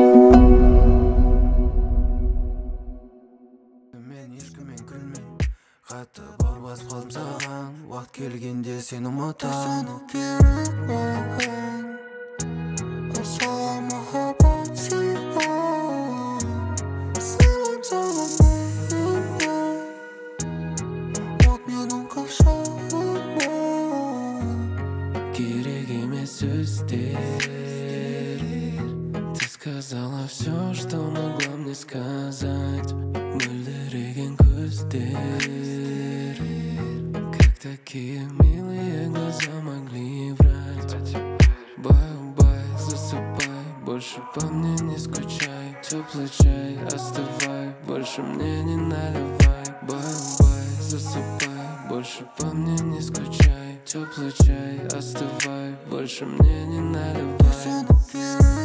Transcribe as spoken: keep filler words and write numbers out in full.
Мен ешкіммен күлмей қатты бауыр қалдым саған. Уақыт келгенде сені ұмытамын. Керек маған саған махаббат сыйлайын, сыйлайын саған мейірімді. От менің қашауыма. Керек емес сөздер, ты сказала все, что могла мне сказать. Мөлдіреген көздер, как такие милые глаза могли врать. Бай-бай, засыпай, больше по мне не скучай. Теплый чай, остывай, больше мне не наливай. Бай-бай, засыпай, больше по мне не скучай. Теплый чай, остывай, больше мне не наливай.